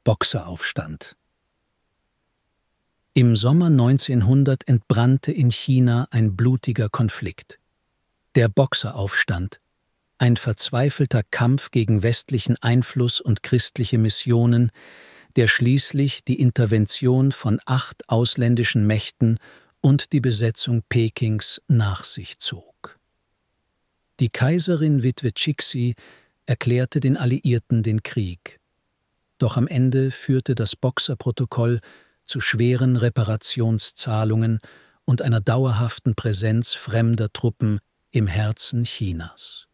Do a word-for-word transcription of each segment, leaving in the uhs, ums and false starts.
Boxeraufstand. Im Sommer neunzehnhundert entbrannte in China ein blutiger Konflikt. Der Boxeraufstand, ein verzweifelter Kampf gegen westlichen Einfluss und christliche Missionen, der schließlich die Intervention von acht ausländischen Mächten und die Besetzung Pekings nach sich zog. Die Kaiserin Witwe Cixi erklärte den Alliierten den Krieg. Doch am Ende führte das Boxerprotokoll zu schweren Reparationszahlungen und einer dauerhaften Präsenz fremder Truppen im Herzen Chinas.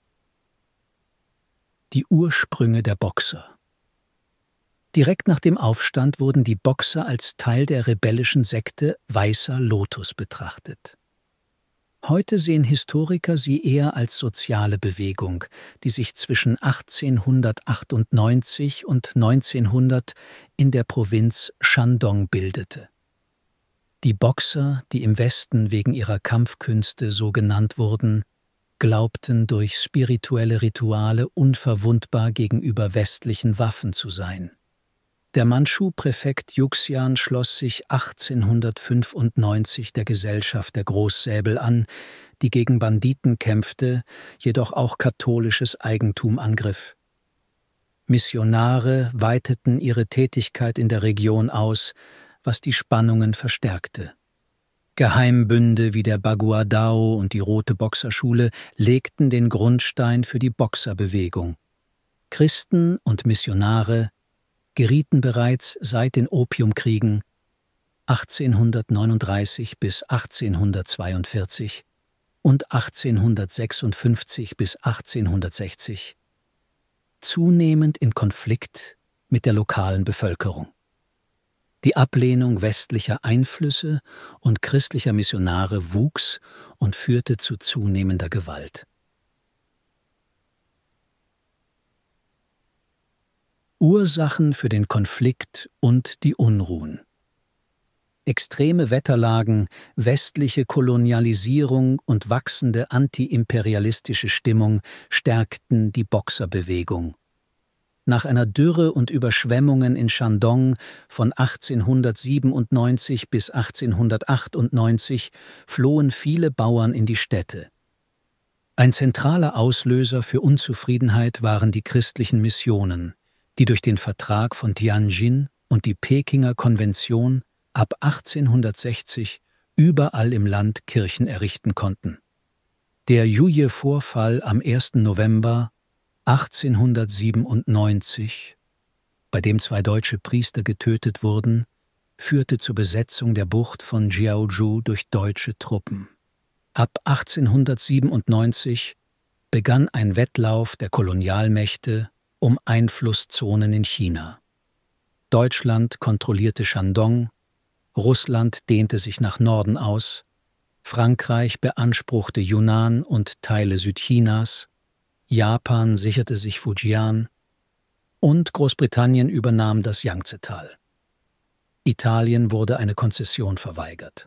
Die Ursprünge der Boxer. Direkt nach dem Aufstand wurden die Boxer als Teil der rebellischen Sekte Weißer Lotus betrachtet. Heute sehen Historiker sie eher als soziale Bewegung, die sich zwischen achtzehnhundertachtundneunzig und neunzehnhundert in der Provinz Shandong bildete. Die Boxer, die im Westen wegen ihrer Kampfkünste so genannt wurden, glaubten durch spirituelle Rituale unverwundbar gegenüber westlichen Waffen zu sein. Der Mandschu-Präfekt Yuxian schloss sich achtzehnhundertfünfundneunzig der Gesellschaft der Großsäbel an, die gegen Banditen kämpfte, jedoch auch katholisches Eigentum angriff. Missionare weiteten ihre Tätigkeit in der Region aus, was die Spannungen verstärkte. Geheimbünde wie der Baguadao und die Rote Boxerschule legten den Grundstein für die Boxerbewegung. Christen und Missionare gerieten bereits seit den Opiumkriegen achtzehnhundertneununddreißig bis achtzehnhundertzweiundvierzig und achtzehnhundertsechsundfünfzig bis achtzehnhundertsechzig zunehmend in Konflikt mit der lokalen Bevölkerung. Die Ablehnung westlicher Einflüsse und christlicher Missionare wuchs und führte zu zunehmender Gewalt. Ursachen für den Konflikt und die Unruhen. Extreme Wetterlagen, westliche Kolonialisierung und wachsende antiimperialistische Stimmung stärkten die Boxerbewegung. Nach einer Dürre und Überschwemmungen in Shandong von achtzehnhundertsiebenundneunzig bis achtzehnhundertachtundneunzig flohen viele Bauern in die Städte. Ein zentraler Auslöser für Unzufriedenheit waren die christlichen Missionen, die durch den Vertrag von Tianjin und die Pekinger Konvention ab achtzehnhundertsechzig überall im Land Kirchen errichten konnten. Der Yuje-Vorfall am ersten November achtzehnhundertsiebenundneunzig, bei dem zwei deutsche Priester getötet wurden, führte zur Besetzung der Bucht von Jiaozhou durch deutsche Truppen. Ab achtzehnhundertsiebenundneunzig begann ein Wettlauf der Kolonialmächte um Einflusszonen in China. Deutschland kontrollierte Shandong, Russland dehnte sich nach Norden aus, Frankreich beanspruchte Yunnan und Teile Südchinas, Japan sicherte sich Fujian und Großbritannien übernahm das Yangtze-Tal. Italien wurde eine Konzession verweigert.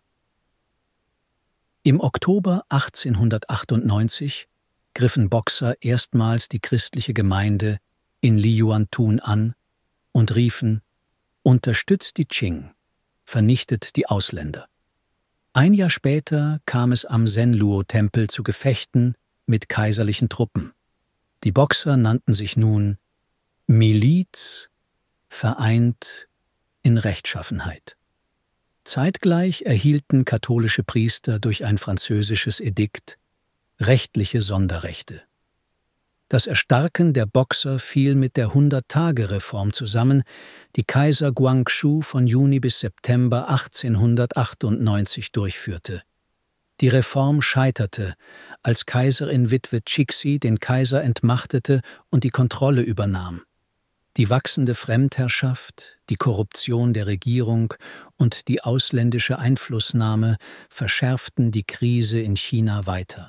Im Oktober achtzehnhundertachtundneunzig griffen Boxer erstmals die christliche Gemeinde in Liuantun an und riefen: „Unterstützt die Qing, vernichtet die Ausländer." Ein Jahr später kam es am Senluo-Tempel zu Gefechten mit kaiserlichen Truppen. Die Boxer nannten sich nun Miliz, vereint in Rechtschaffenheit. Zeitgleich erhielten katholische Priester durch ein französisches Edikt rechtliche Sonderrechte. Das Erstarken der Boxer fiel mit der Hundert-Tage-Reform zusammen, die Kaiser Guangxu von Juni bis September achtzehnhundertachtundneunzig durchführte. Die Reform scheiterte, als Kaiserin Witwe Cixi den Kaiser entmachtete und die Kontrolle übernahm. Die wachsende Fremdherrschaft, die Korruption der Regierung und die ausländische Einflussnahme verschärften die Krise in China weiter.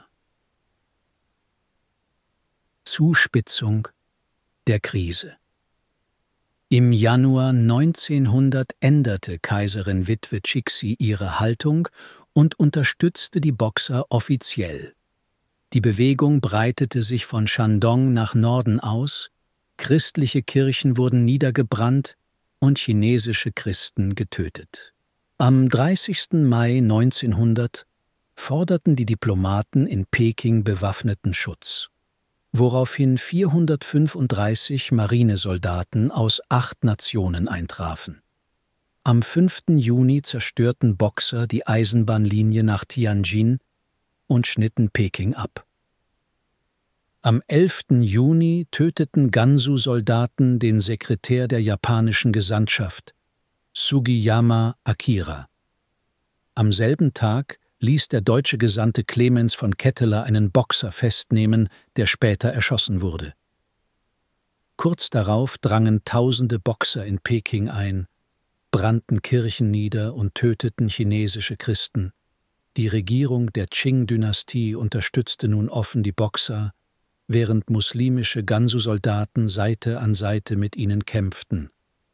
Zuspitzung der Krise. Im Januar neunzehnhundert änderte Kaiserin Witwe Cixi ihre Haltung und unterstützte die Boxer offiziell. Die Bewegung breitete sich von Shandong nach Norden aus, christliche Kirchen wurden niedergebrannt, und chinesische Christen getötet. Am dreißigsten Mai neunzehnhundert forderten die Diplomaten in Peking bewaffneten Schutz, woraufhin vierhundertfünfunddreißig Marinesoldaten aus acht Nationen eintrafen. Am fünften Juni zerstörten Boxer die Eisenbahnlinie nach Tianjin und schnitten Peking ab. Am elften Juni töteten Gansu-Soldaten den Sekretär der japanischen Gesandtschaft, Sugiyama Akira. Am selben Tag ließ der deutsche Gesandte Clemens von Ketteler einen Boxer festnehmen, der später erschossen wurde. Kurz darauf drangen tausende Boxer in Peking ein, brannten Kirchen nieder und töteten chinesische Christen. Die Regierung der Qing-Dynastie unterstützte nun offen die Boxer, während muslimische Gansu-Soldaten Seite an Seite mit ihnen kämpften.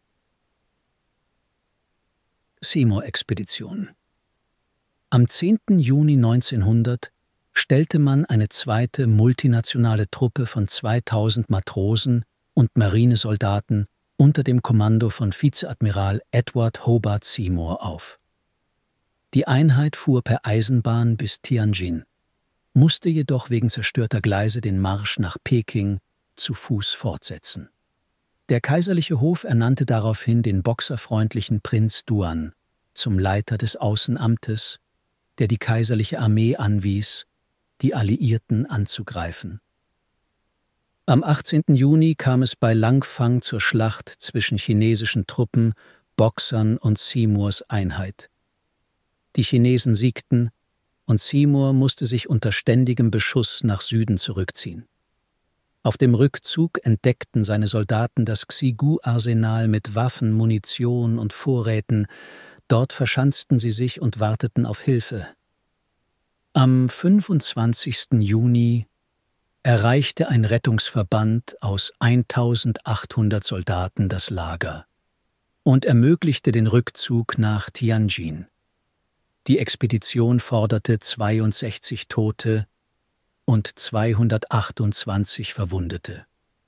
Seymour-Expedition. Am zehnten Juni neunzehnhundert stellte man eine zweite multinationale Truppe von zweitausend Matrosen und Marinesoldaten unter dem Kommando von Vizeadmiral Edward Hobart Seymour auf. Die Einheit fuhr per Eisenbahn bis Tianjin, musste jedoch wegen zerstörter Gleise den Marsch nach Peking zu Fuß fortsetzen. Der kaiserliche Hof ernannte daraufhin den boxerfreundlichen Prinz Duan zum Leiter des Außenamtes, der die kaiserliche Armee anwies, die Alliierten anzugreifen. Am achtzehnten Juni kam es bei Langfang zur Schlacht zwischen chinesischen Truppen, Boxern und Seymours Einheit. Die Chinesen siegten, und Seymour musste sich unter ständigem Beschuss nach Süden zurückziehen. Auf dem Rückzug entdeckten seine Soldaten das Xigu-Arsenal mit Waffen, Munition und Vorräten. Dort verschanzten sie sich und warteten auf Hilfe. Am fünfundzwanzigsten Juni erreichte ein Rettungsverband aus eintausendachthundert Soldaten das Lager und ermöglichte den Rückzug nach Tianjin. Die Expedition forderte zweiundsechzig Tote und zweihundertachtundzwanzig Verwundete.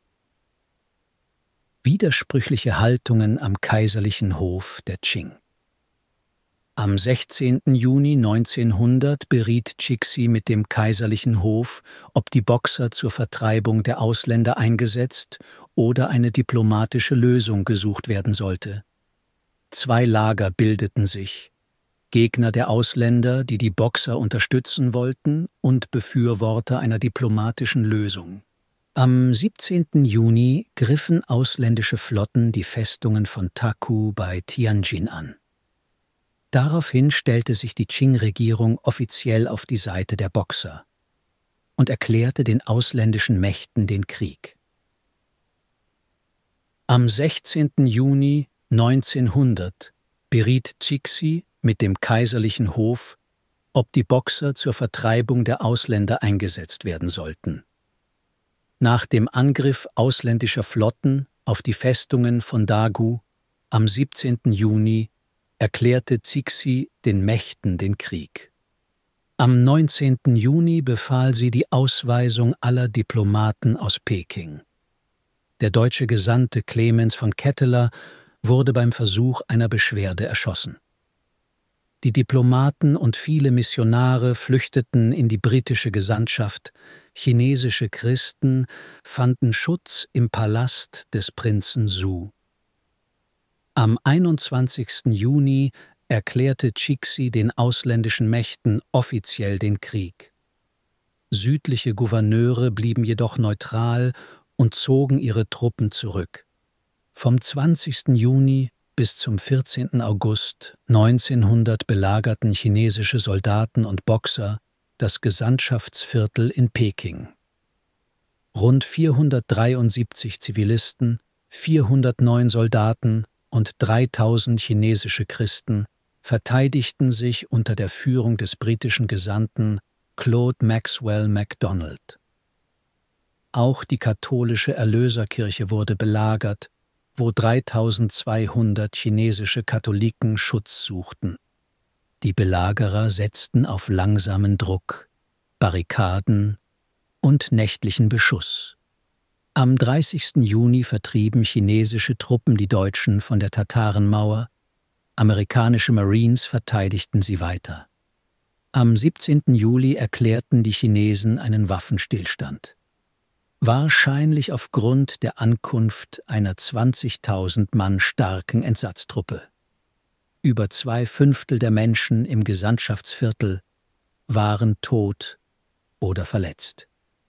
Widersprüchliche Haltungen am kaiserlichen Hof der Qing. Am sechzehnten Juni neunzehnhundert beriet Cixi mit dem kaiserlichen Hof, ob die Boxer zur Vertreibung der Ausländer eingesetzt oder eine diplomatische Lösung gesucht werden sollte. Zwei Lager bildeten sich: Gegner der Ausländer, die die Boxer unterstützen wollten, und Befürworter einer diplomatischen Lösung. Am siebzehnten Juni griffen ausländische Flotten die Festungen von Taku bei Tianjin an. Daraufhin stellte sich die Qing-Regierung offiziell auf die Seite der Boxer und erklärte den ausländischen Mächten den Krieg. Am sechzehnten Juni neunzehnhundert beriet Cixi mit dem kaiserlichen Hof, ob die Boxer zur Vertreibung der Ausländer eingesetzt werden sollten. Nach dem Angriff ausländischer Flotten auf die Festungen von Dagu am siebzehnten Juni erklärte Cixi den Mächten den Krieg. Am neunzehnten Juni befahl sie die Ausweisung aller Diplomaten aus Peking. Der deutsche Gesandte Clemens von Ketteler wurde beim Versuch einer Beschwerde erschossen. Die Diplomaten und viele Missionare flüchteten in die britische Gesandtschaft. Chinesische Christen fanden Schutz im Palast des Prinzen Zhou. Am einundzwanzigsten Juni erklärte Cixi den ausländischen Mächten offiziell den Krieg. Südliche Gouverneure blieben jedoch neutral und zogen ihre Truppen zurück. Vom zwanzigsten Juni bis zum vierzehnten August neunzehnhundert belagerten chinesische Soldaten und Boxer das Gesandtschaftsviertel in Peking. Rund vierhundertdreiundsiebzig Zivilisten, vierhundertneun Soldaten und dreitausend chinesische Christen verteidigten sich unter der Führung des britischen Gesandten Claude Maxwell MacDonald. Auch die katholische Erlöserkirche wurde belagert, wo dreitausendzweihundert chinesische Katholiken Schutz suchten. Die Belagerer setzten auf langsamen Druck, Barrikaden und nächtlichen Beschuss. Am dreißigsten Juni vertrieben chinesische Truppen die Deutschen von der Tatarenmauer, amerikanische Marines verteidigten sie weiter. Am siebzehnten Juli erklärten die Chinesen einen Waffenstillstand. Wahrscheinlich aufgrund der Ankunft einer zwanzigtausend Mann starken Entsatztruppe. Über zwei Fünftel der Menschen im Gesandtschaftsviertel waren tot oder verletzt.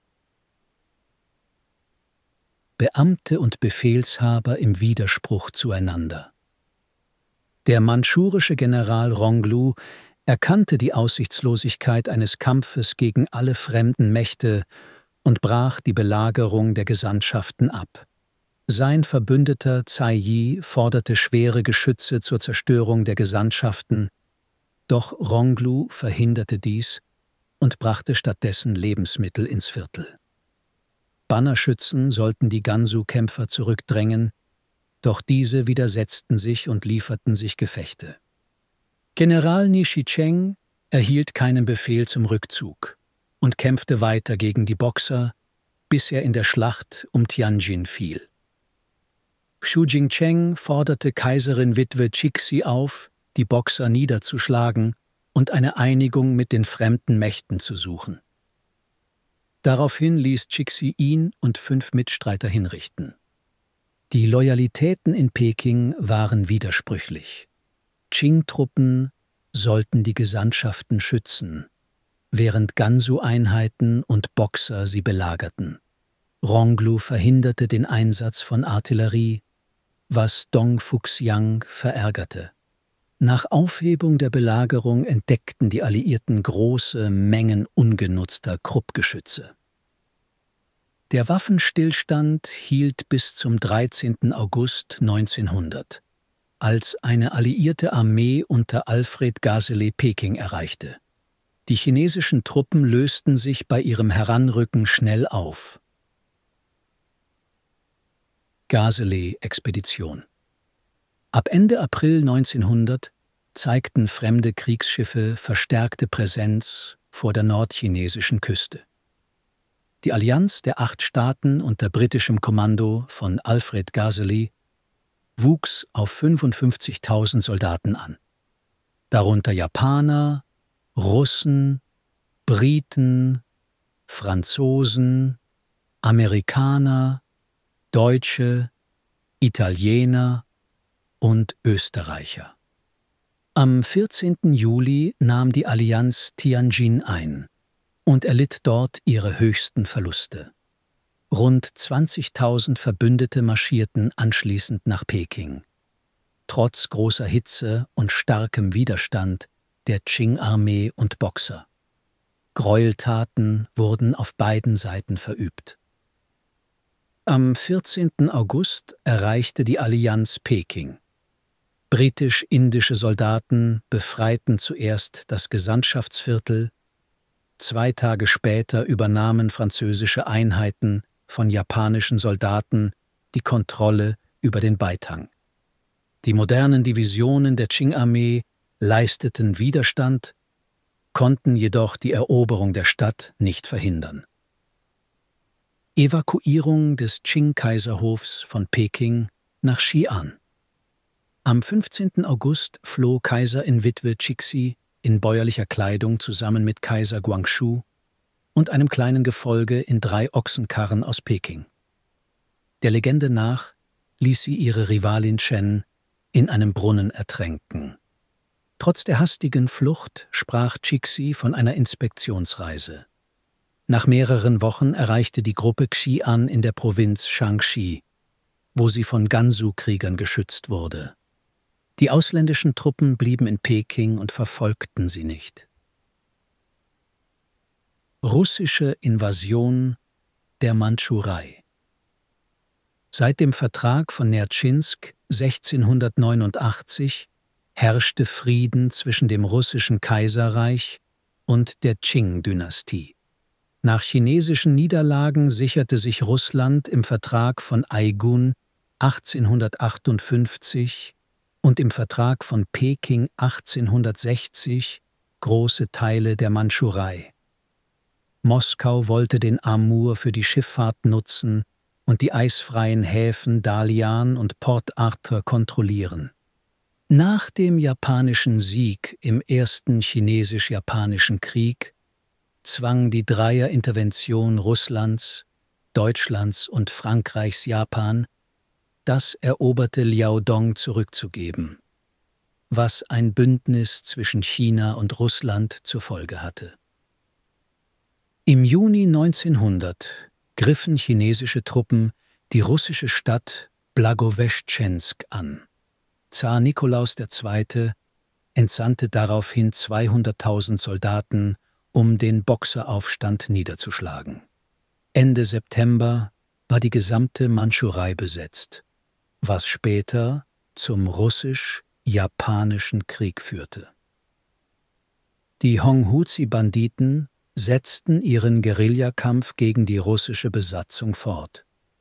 Beamte und Befehlshaber im Widerspruch zueinander. Der mandschurische General Ronglu erkannte die Aussichtslosigkeit eines Kampfes gegen alle fremden Mächte und brach die Belagerung der Gesandtschaften ab. Sein Verbündeter Cai Yi forderte schwere Geschütze zur Zerstörung der Gesandtschaften, doch Ronglu verhinderte dies und brachte stattdessen Lebensmittel ins Viertel. Bannerschützen sollten die Gansu-Kämpfer zurückdrängen, doch diese widersetzten sich und lieferten sich Gefechte. General Ni Shicheng erhielt keinen Befehl zum Rückzug und kämpfte weiter gegen die Boxer, bis er in der Schlacht um Tianjin fiel. Xu Jingcheng forderte Kaiserin-Witwe Cixi auf, die Boxer niederzuschlagen und eine Einigung mit den fremden Mächten zu suchen. Daraufhin ließ Cixi ihn und fünf Mitstreiter hinrichten. Die Loyalitäten in Peking waren widersprüchlich. Qing-Truppen sollten die Gesandtschaften schützen, während Gansu-Einheiten und Boxer sie belagerten. Ronglu verhinderte den Einsatz von Artillerie, was Dong Fuxiang verärgerte. Nach Aufhebung der Belagerung entdeckten die Alliierten große Mengen ungenutzter Kruppgeschütze. Der Waffenstillstand hielt bis zum dreizehnten August neunzehnhundert, als eine alliierte Armee unter Alfred Gazeleh Peking erreichte. Die chinesischen Truppen lösten sich bei ihrem Heranrücken schnell auf. Gazeleh-Expedition. Ab Ende April neunzehnhundert zeigten fremde Kriegsschiffe verstärkte Präsenz vor der nordchinesischen Küste. Die Allianz der acht Staaten unter britischem Kommando von Alfred Gazeleh wuchs auf fünfundfünfzigtausend Soldaten an. Darunter Japaner, Russen, Briten, Franzosen, Amerikaner, Deutsche, Italiener und Österreicher. Am vierzehnten Juli nahm die Allianz Tianjin ein und erlitt dort ihre höchsten Verluste. Rund zwanzigtausend Verbündete marschierten anschließend nach Peking. Trotz großer Hitze und starkem Widerstand der Qing-Armee und Boxer. Gräueltaten wurden auf beiden Seiten verübt. Am vierzehnten August erreichte die Allianz Peking. Britisch-indische Soldaten befreiten zuerst das Gesandtschaftsviertel. Zwei Tage später übernahmen französische Einheiten von japanischen Soldaten die Kontrolle über den Beitang. Die modernen Divisionen der Qing-Armee leisteten Widerstand, konnten jedoch die Eroberung der Stadt nicht verhindern. Evakuierung des Qing-Kaiserhofs von Peking nach Xi'an. Am fünfzehnten August floh Kaiserin-Witwe Cixi in bäuerlicher Kleidung zusammen mit Kaiser Guangxu und einem kleinen Gefolge in drei Ochsenkarren aus Peking. Der Legende nach ließ sie ihre Rivalin Chen in einem Brunnen ertränken. Trotz der hastigen Flucht sprach Cixi von einer Inspektionsreise. Nach mehreren Wochen erreichte die Gruppe Xi'an in der Provinz Shaanxi, wo sie von Gansu-Kriegern geschützt wurde. Die ausländischen Truppen blieben in Peking und verfolgten sie nicht. Russische Invasion der Mandschurei. Seit dem Vertrag von Nertschinsk sechzehnhundertneunundachtzig herrschte Frieden zwischen dem russischen Kaiserreich und der Qing-Dynastie. Nach chinesischen Niederlagen sicherte sich Russland im Vertrag von Aigun achtzehnhundertachtundfünfzig und im Vertrag von Peking achtzehnhundertsechzig große Teile der Mandschurei. Moskau wollte den Amur für die Schifffahrt nutzen und die eisfreien Häfen Dalian und Port Arthur kontrollieren. Nach dem japanischen Sieg im Ersten Chinesisch-Japanischen Krieg zwang die Dreierintervention Russlands, Deutschlands und Frankreichs Japan, das eroberte Liaodong zurückzugeben, was ein Bündnis zwischen China und Russland zur Folge hatte. Im Juni neunzehnhundert griffen chinesische Truppen die russische Stadt Blagoweschensk an. Zar Nikolaus der Zweite entsandte daraufhin zweihunderttausend Soldaten, um den Boxeraufstand niederzuschlagen. Ende September war die gesamte Mandschurei besetzt, was später zum russisch-japanischen Krieg führte. Die Honghuzi-Banditen setzten ihren Guerillakampf gegen die russische Besatzung fort.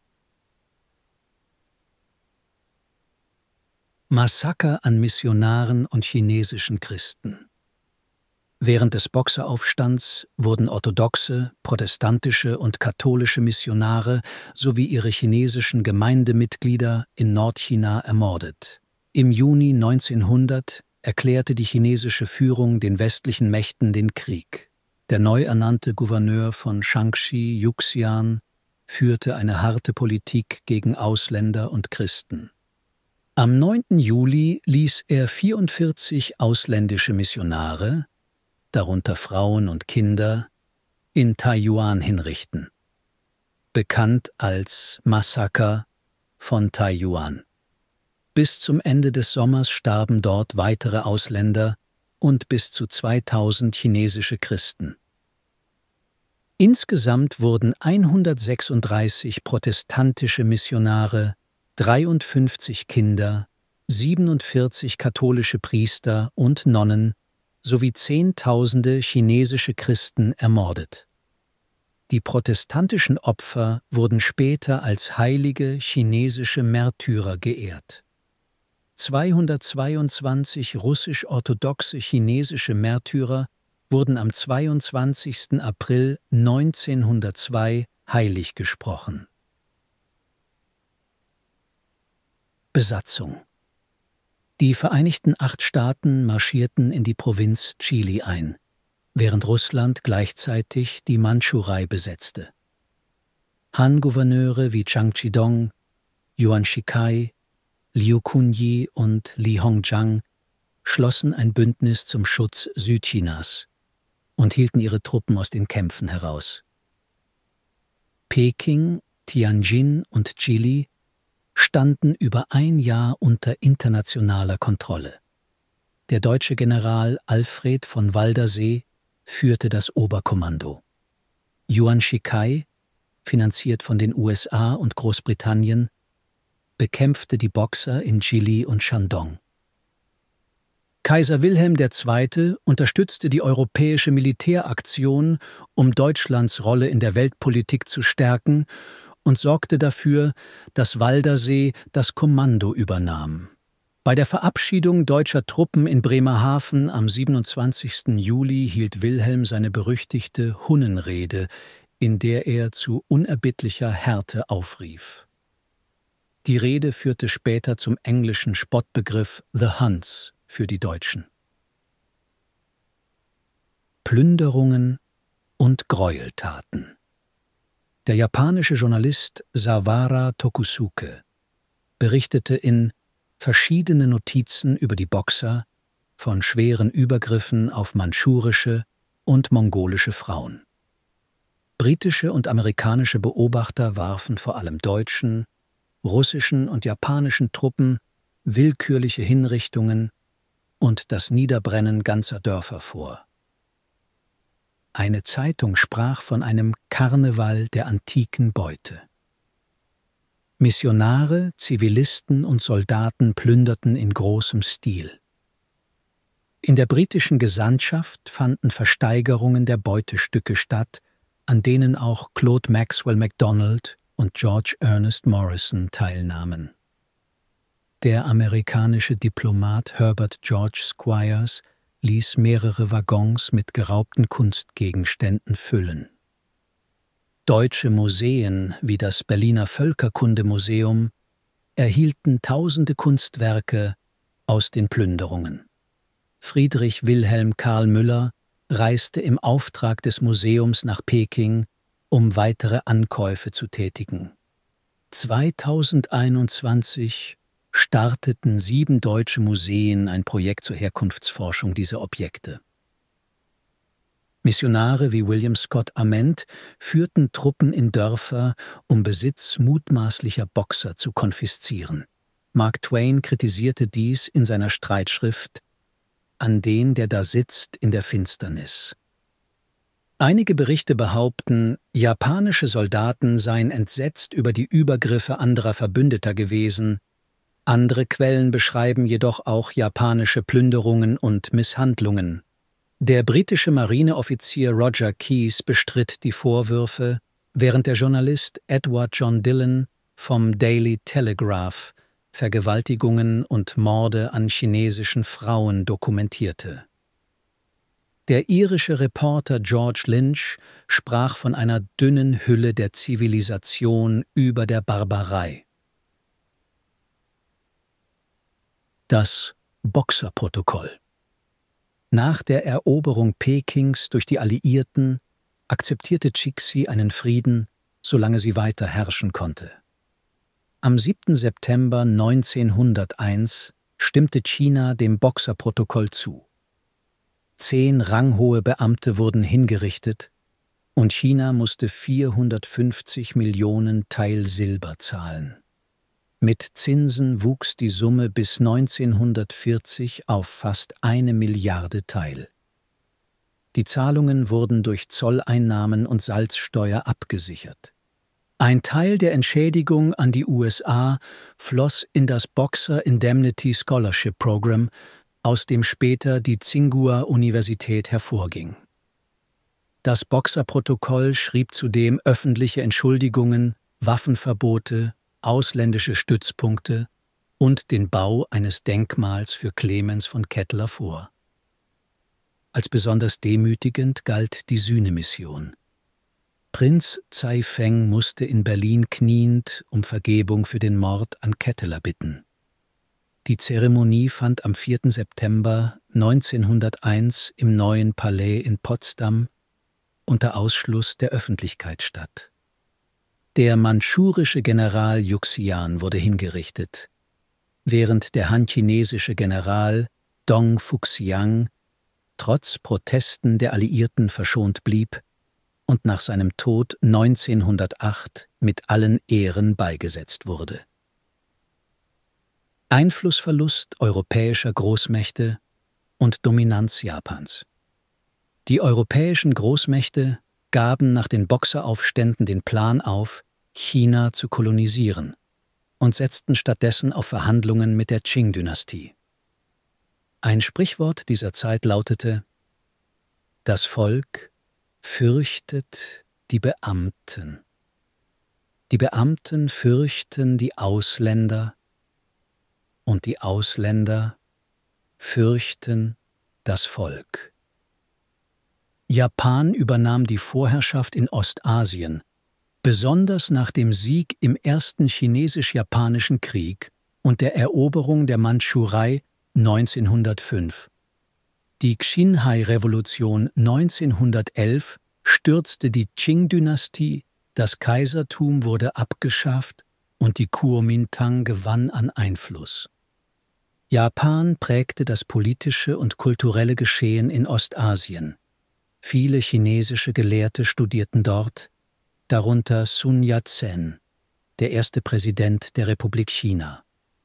Massaker an Missionaren und chinesischen Christen. Während des Boxeraufstands wurden orthodoxe, protestantische und katholische Missionare sowie ihre chinesischen Gemeindemitglieder in Nordchina ermordet. Im Juni neunzehnhundert erklärte die chinesische Führung den westlichen Mächten den Krieg. Der neu ernannte Gouverneur von Shaanxi, Yuxian, führte eine harte Politik gegen Ausländer und Christen. Am neunten Juli ließ er vierundvierzig ausländische Missionare, darunter Frauen und Kinder, in Taiyuan hinrichten, bekannt als Massaker von Taiyuan. Bis zum Ende des Sommers starben dort weitere Ausländer und bis zu zweitausend chinesische Christen. Insgesamt wurden hundertsechsunddreißig protestantische Missionare, dreiundfünfzig Kinder, siebenundvierzig katholische Priester und Nonnen sowie Zehntausende chinesische Christen ermordet. Die protestantischen Opfer wurden später als heilige chinesische Märtyrer geehrt. zweihundertzweiundzwanzig russisch-orthodoxe chinesische Märtyrer wurden am zweiundzwanzigsten April neunzehnhundertzwei heilig gesprochen. Besatzung. Die Vereinigten Acht Staaten marschierten in die Provinz Chili ein, während Russland gleichzeitig die Mandschurei besetzte. Han-Gouverneure wie Zhang Zhidong, Yuan Shikai, Liu Kunyi und Li Hongzhang schlossen ein Bündnis zum Schutz Südchinas und hielten ihre Truppen aus den Kämpfen heraus. Peking, Tianjin und Chili standen über ein Jahr unter internationaler Kontrolle. Der deutsche General Alfred von Waldersee führte das Oberkommando. Yuan Shikai, finanziert von den U S A und Großbritannien, bekämpfte die Boxer in Chili und Shandong. Kaiser Wilhelm der Zweite unterstützte die europäische Militäraktion, um Deutschlands Rolle in der Weltpolitik zu stärken, und sorgte dafür, dass Waldersee das Kommando übernahm. Bei der Verabschiedung deutscher Truppen in Bremerhaven am siebenundzwanzigsten Juli hielt Wilhelm seine berüchtigte Hunnenrede, in der er zu unerbittlicher Härte aufrief. Die Rede führte später zum englischen Spottbegriff The Huns für die Deutschen. Plünderungen und Gräueltaten. Der japanische Journalist Sawara Tokusuke berichtete in verschiedene Notizen über die Boxer von schweren Übergriffen auf mandschurische und mongolische Frauen. Britische und amerikanische Beobachter warfen vor allem deutschen, russischen und japanischen Truppen willkürliche Hinrichtungen und das Niederbrennen ganzer Dörfer vor. Eine Zeitung sprach von einem Karneval der antiken Beute. Missionare, Zivilisten und Soldaten plünderten in großem Stil. In der britischen Gesandtschaft fanden Versteigerungen der Beutestücke statt, an denen auch Claude Maxwell MacDonald und George Ernest Morrison teilnahmen. Der amerikanische Diplomat Herbert George Squires ließ mehrere Waggons mit geraubten Kunstgegenständen füllen. Deutsche Museen wie das Berliner Völkerkundemuseum erhielten tausende Kunstwerke aus den Plünderungen. Friedrich Wilhelm Karl Müller reiste im Auftrag des Museums nach Peking, um weitere Ankäufe zu tätigen. zweitausendeinundzwanzig starteten sieben deutsche Museen ein Projekt zur Herkunftsforschung dieser Objekte. Missionare wie William Scott Ament führten Truppen in Dörfer, um Besitz mutmaßlicher Boxer zu konfiszieren. Mark Twain kritisierte dies in seiner Streitschrift »An den, der da sitzt in der Finsternis«. Einige Berichte behaupten, japanische Soldaten seien entsetzt über die Übergriffe anderer Verbündeter gewesen. Andere Quellen beschreiben jedoch auch japanische Plünderungen und Misshandlungen. Der britische Marineoffizier Roger Keyes bestritt die Vorwürfe, während der Journalist Edward John Dillon vom Daily Telegraph Vergewaltigungen und Morde an chinesischen Frauen dokumentierte. Der irische Reporter George Lynch sprach von einer dünnen Hülle der Zivilisation über der Barbarei. Das Boxer-Protokoll. Nach der Eroberung Pekings durch die Alliierten akzeptierte Cixi einen Frieden, solange sie weiter herrschen konnte. Am siebten September neunzehnhunderteins stimmte China dem Boxer-Protokoll zu. Zehn ranghohe Beamte wurden hingerichtet und China musste vierhundertfünfzig Millionen Teil Silber zahlen. Mit Zinsen wuchs die Summe bis neunzehnhundertvierzig auf fast eine Milliarde Teil. Die Zahlungen wurden durch Zolleinnahmen und Salzsteuer abgesichert. Ein Teil der Entschädigung an die U S A floss in das Boxer Indemnity Scholarship Program, aus dem später die Tsinghua-Universität hervorging. Das Boxer-Protokoll schrieb zudem öffentliche Entschuldigungen, Waffenverbote, ausländische Stützpunkte und den Bau eines Denkmals für Clemens von Kettler vor. Als besonders demütigend galt die Sühnemission. Prinz Zaifeng musste in Berlin kniend um Vergebung für den Mord an Ketteler bitten. Die Zeremonie fand am vierten September neunzehnhunderteins im Neuen Palais in Potsdam unter Ausschluss der Öffentlichkeit statt. Der mandschurische General Yuxian wurde hingerichtet, während der han-chinesische General Dong Fuxiang trotz Protesten der Alliierten verschont blieb und nach seinem Tod neunzehnhundertacht mit allen Ehren beigesetzt wurde. Einflussverlust europäischer Großmächte und Dominanz Japans. Die europäischen Großmächte gaben nach den Boxeraufständen den Plan auf, China zu kolonisieren und setzten stattdessen auf Verhandlungen mit der Qing-Dynastie. Ein Sprichwort dieser Zeit lautete: Das Volk fürchtet die Beamten. Die Beamten fürchten die Ausländer und die Ausländer fürchten das Volk. Japan übernahm die Vorherrschaft in Ostasien, besonders nach dem Sieg im Ersten Chinesisch-Japanischen Krieg und der Eroberung der Mandschurei neunzehnhundertfünf. Die Xinhai-Revolution neunzehnhundertelf stürzte die Qing-Dynastie, das Kaisertum wurde abgeschafft und die Kuomintang gewann an Einfluss. Japan prägte das politische und kulturelle Geschehen in Ostasien. Viele chinesische Gelehrte studierten dort, darunter Sun Yat-sen, der erste Präsident der Republik China.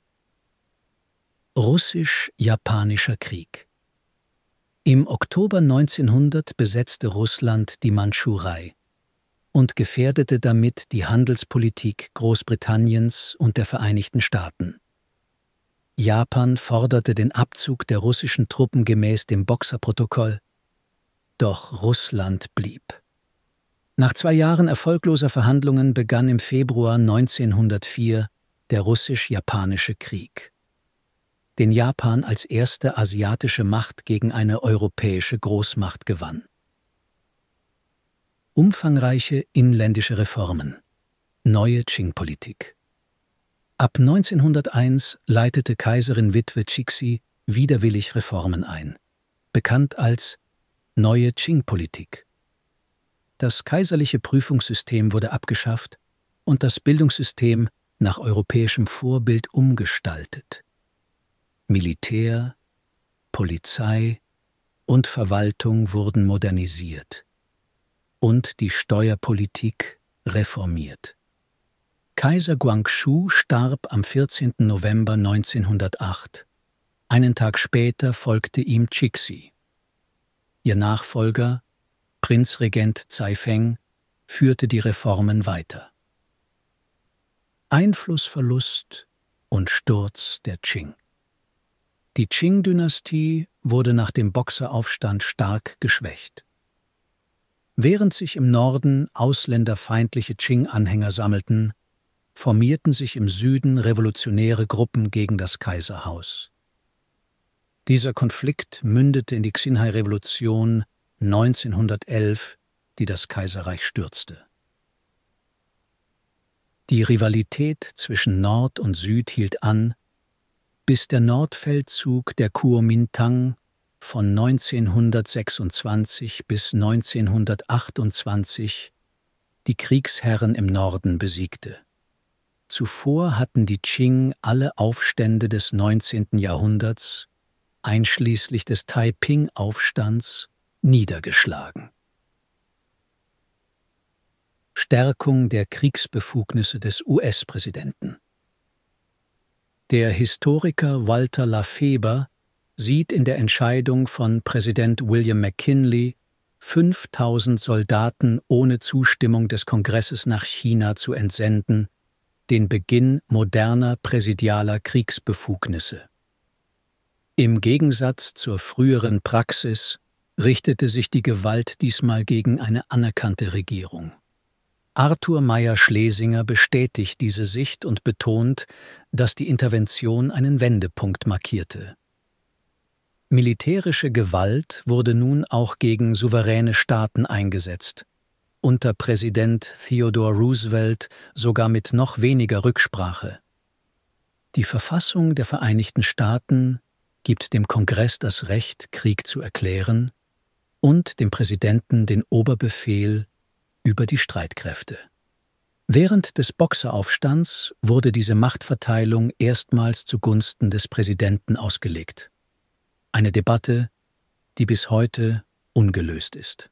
Russisch-Japanischer Krieg. Im Oktober neunzehnhundert besetzte Russland die Mandschurei und gefährdete damit die Handelspolitik Großbritanniens und der Vereinigten Staaten. Japan forderte den Abzug der russischen Truppen gemäß dem Boxer-Protokoll, doch Russland blieb. Nach zwei Jahren erfolgloser Verhandlungen begann im Februar neunzehnhundertvier der Russisch-Japanische Krieg, den Japan als erste asiatische Macht gegen eine europäische Großmacht gewann. Umfangreiche inländische Reformen. Neue Qing-Politik. Ab neunzehnhunderteins leitete Kaiserin Witwe Cixi widerwillig Reformen ein, bekannt als Neue Qing-Politik. Das kaiserliche Prüfungssystem wurde abgeschafft und das Bildungssystem nach europäischem Vorbild umgestaltet. Militär, Polizei und Verwaltung wurden modernisiert und die Steuerpolitik reformiert. Kaiser Guangxu starb am vierzehnten November neunzehnhundertacht. Einen Tag später folgte ihm Cixi. Ihr Nachfolger, Prinzregent Caifeng, führte die Reformen weiter. Einflussverlust und Sturz der Qing. Die Qing-Dynastie wurde nach dem Boxeraufstand stark geschwächt. Während sich im Norden ausländerfeindliche Qing-Anhänger sammelten, formierten sich im Süden revolutionäre Gruppen gegen das Kaiserhaus. Dieser Konflikt mündete in die Xinhai-Revolution neunzehnhundertelf, die das Kaiserreich stürzte. Die Rivalität zwischen Nord und Süd hielt an, bis der Nordfeldzug der Kuomintang von neunzehnhundertsechsundzwanzig bis neunzehnhundertachtundzwanzig die Kriegsherren im Norden besiegte. Zuvor hatten die Qing alle Aufstände des neunzehnten Jahrhunderts, einschließlich des Taiping-Aufstands, niedergeschlagen. Stärkung der Kriegsbefugnisse des U S-Präsidenten. Der Historiker Walter Lafeber sieht in der Entscheidung von Präsident William McKinley, fünftausend Soldaten ohne Zustimmung des Kongresses nach China zu entsenden, den Beginn moderner präsidialer Kriegsbefugnisse. Im Gegensatz zur früheren Praxis richtete sich die Gewalt diesmal gegen eine anerkannte Regierung. Arthur Meyer-Schlesinger bestätigt diese Sicht und betont, dass die Intervention einen Wendepunkt markierte. Militärische Gewalt wurde nun auch gegen souveräne Staaten eingesetzt, unter Präsident Theodore Roosevelt sogar mit noch weniger Rücksprache. Die Verfassung der Vereinigten Staaten gibt dem Kongress das Recht, Krieg zu erklären und dem Präsidenten den Oberbefehl über die Streitkräfte. Während des Boxeraufstands wurde diese Machtverteilung erstmals zugunsten des Präsidenten ausgelegt. Eine Debatte, die bis heute ungelöst ist.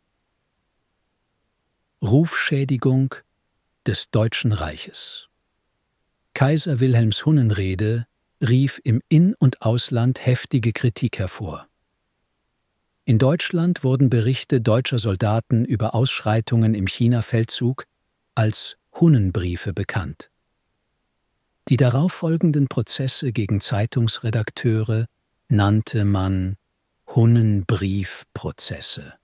Rufschädigung des Deutschen Reiches. Kaiser Wilhelms Hunnenrede rief im In- und Ausland heftige Kritik hervor. In Deutschland wurden Berichte deutscher Soldaten über Ausschreitungen im China-Feldzug als Hunnenbriefe bekannt. Die darauffolgenden Prozesse gegen Zeitungsredakteure nannte man Hunnenbriefprozesse.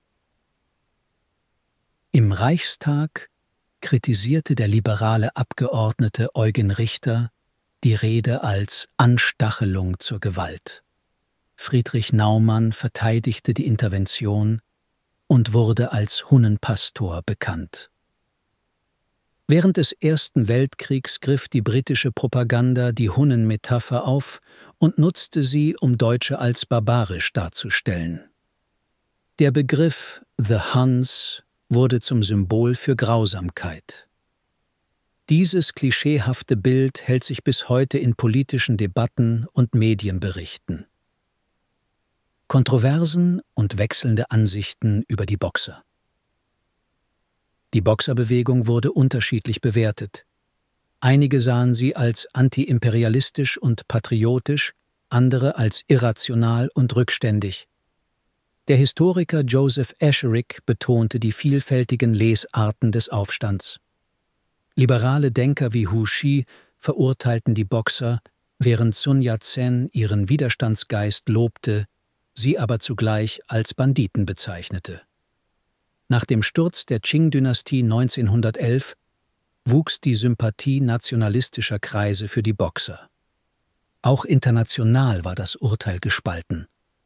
Im Reichstag kritisierte der liberale Abgeordnete Eugen Richter die Rede als Anstachelung zur Gewalt. Friedrich Naumann verteidigte die Intervention und wurde als Hunnenpastor bekannt. Während des Ersten Weltkriegs griff die britische Propaganda die Hunnen-Metapher auf und nutzte sie, um Deutsche als barbarisch darzustellen. Der Begriff The Huns wurde zum Symbol für Grausamkeit. Dieses klischeehafte Bild hält sich bis heute in politischen Debatten und Medienberichten. Kontroversen und wechselnde Ansichten über die Boxer. Die Boxerbewegung wurde unterschiedlich bewertet. Einige sahen sie als antiimperialistisch und patriotisch, andere als irrational und rückständig. Der Historiker Joseph Esherick betonte die vielfältigen Lesarten des Aufstands. Liberale Denker wie Hu Shi verurteilten die Boxer, während Sun Yat-sen ihren Widerstandsgeist lobte, sie aber zugleich als Banditen bezeichnete. Nach dem Sturz der Qing-Dynastie neunzehnhundertelf wuchs die Sympathie nationalistischer Kreise für die Boxer. Auch international war das Urteil gespalten.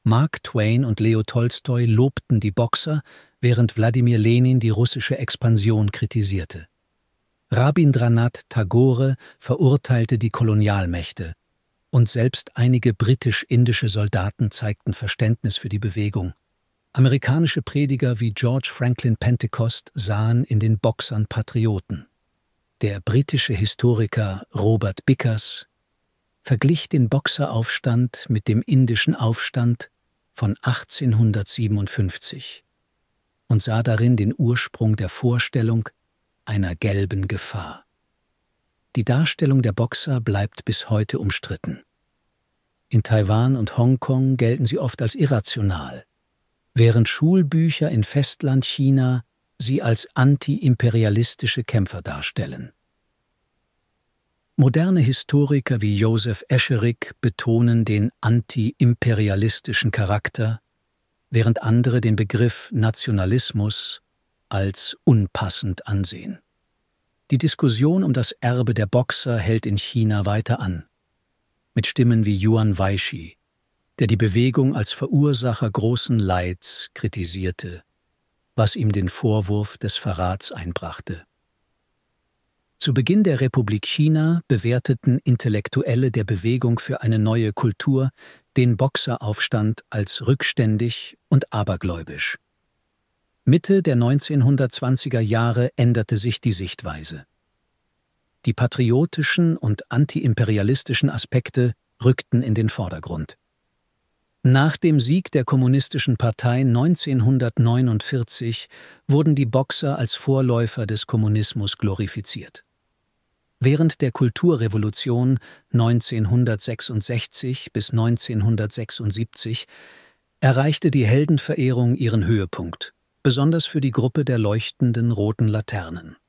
Mark Twain und Leo Tolstoi lobten die Boxer, während Wladimir Lenin die russische Expansion kritisierte. Rabindranath Tagore verurteilte die Kolonialmächte, und selbst einige britisch-indische Soldaten zeigten Verständnis für die Bewegung. Amerikanische Prediger wie George Franklin Pentecost sahen in den Boxern Patrioten. Der britische Historiker Robert Bickers verglich den Boxeraufstand mit dem indischen Aufstand von achtzehnhundertsiebenundfünfzig und sah darin den Ursprung der Vorstellung einer gelben Gefahr. Die Darstellung der Boxer bleibt bis heute umstritten. In Taiwan und Hongkong gelten sie oft als irrational, während Schulbücher in Festlandchina sie als anti-imperialistische Kämpfer darstellen. Moderne Historiker wie Joseph Escherich betonen den anti-imperialistischen Charakter, während andere den Begriff Nationalismus als unpassend ansehen. Die Diskussion um das Erbe der Boxer hält in China weiter an, mit Stimmen wie Yuan Weishi, der die Bewegung als Verursacher großen Leids kritisierte, was ihm den Vorwurf des Verrats einbrachte. Zu Beginn der Republik China bewerteten Intellektuelle der Bewegung für eine neue Kultur den Boxeraufstand als rückständig und abergläubisch. Mitte der neunzehnhundertzwanziger Jahre änderte sich die Sichtweise. Die patriotischen und antiimperialistischen Aspekte rückten in den Vordergrund. Nach dem Sieg der Kommunistischen Partei neunzehnhundertneunundvierzig wurden die Boxer als Vorläufer des Kommunismus glorifiziert. Während der Kulturrevolution neunzehnhundertsechsundsechzig bis neunzehnhundertsechsundsiebzig erreichte die Heldenverehrung ihren Höhepunkt, besonders für die Gruppe der leuchtenden roten Laternen.